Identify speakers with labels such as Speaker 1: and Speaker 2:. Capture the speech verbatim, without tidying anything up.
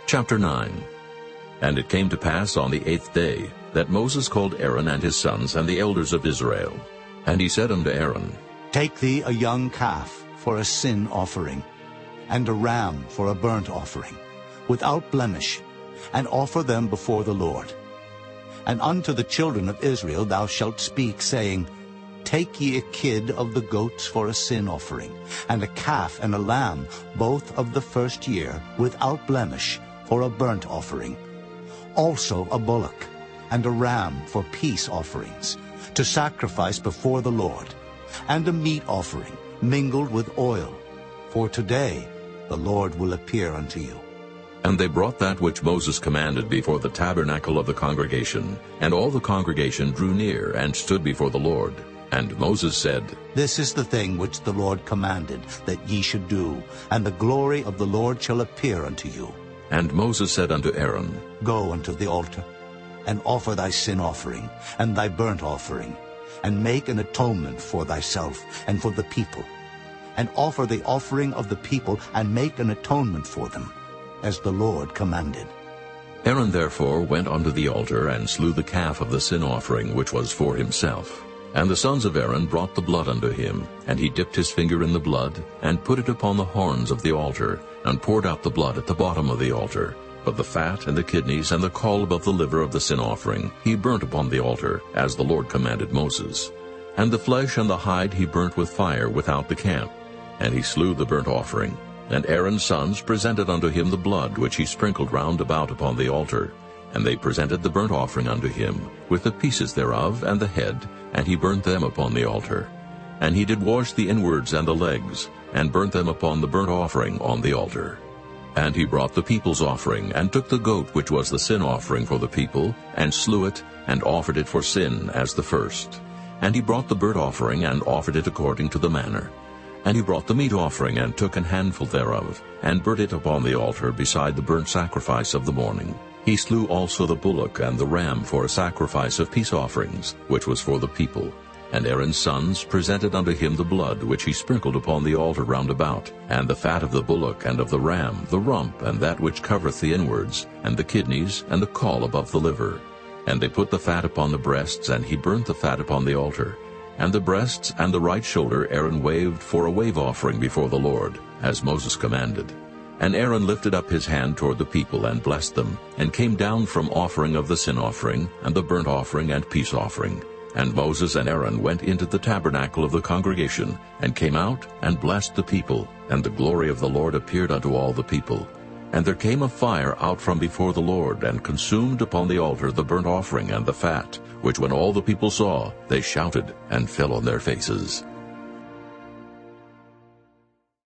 Speaker 1: Chapter nine. And it came to pass on the eighth day that Moses called Aaron and his sons and the elders of Israel. And he said unto Aaron,
Speaker 2: Take thee a young calf for a sin offering, and a ram for a burnt offering, without blemish, and offer them before the Lord. And unto the children of Israel thou shalt speak, saying, Take ye a kid of the goats for a sin offering, and a calf and a lamb, both of the first year, without blemish, for a burnt offering. Also a bullock, and a ram for peace offerings, to sacrifice before the Lord, and a meat offering, mingled with oil. For today the Lord will appear unto you.
Speaker 1: And they brought that which Moses commanded before the tabernacle of the congregation. And all the congregation drew near, and stood before the Lord. And Moses said,
Speaker 2: This is the thing which the Lord commanded, that ye should do, and the glory of the Lord shall appear unto you.
Speaker 1: And Moses said unto Aaron,
Speaker 2: Go unto the altar, and offer thy sin offering, and thy burnt offering, and make an atonement for thyself and for the people, and offer the offering of the people, and make an atonement for them, as the Lord commanded.
Speaker 1: Aaron therefore went unto the altar, and slew the calf of the sin offering which was for himself. And the sons of Aaron brought the blood unto him, and he dipped his finger in the blood, and put it upon the horns of the altar, and poured out the blood at the bottom of the altar. But the fat and the kidneys and the caul above the liver of the sin offering he burnt upon the altar, as the Lord commanded Moses. And the flesh and the hide he burnt with fire without the camp. And he slew the burnt offering. And Aaron's sons presented unto him the blood which he sprinkled round about upon the altar. And they presented the burnt offering unto him, with the pieces thereof and the head, and he burnt them upon the altar. And he did wash the inwards and the legs, and burnt them upon the burnt offering on the altar. And he brought the people's offering, and took the goat which was the sin offering for the people, and slew it, and offered it for sin as the first. And he brought the burnt offering, and offered it according to the manner. And he brought the meat offering, and took an handful thereof, and burnt it upon the altar beside the burnt sacrifice of the morning. He slew also the bullock and the ram for a sacrifice of peace offerings, which was for the people. And Aaron's sons presented unto him the blood which he sprinkled upon the altar round about, and the fat of the bullock and of the ram, the rump, and that which covereth the inwards, and the kidneys, and the caul above the liver. And they put the fat upon the breasts, and he burnt the fat upon the altar. And the breasts and the right shoulder Aaron waved for a wave offering before the Lord, as Moses commanded. And Aaron lifted up his hand toward the people, and blessed them, and came down from offering of the sin offering, and the burnt offering and peace offering. And Moses and Aaron went into the tabernacle of the congregation, and came out, and blessed the people. And the glory of the Lord appeared unto all the people. And there came a fire out from before the Lord, and consumed upon the altar the burnt offering and the fat, which when all the people saw, they shouted, and fell on their faces.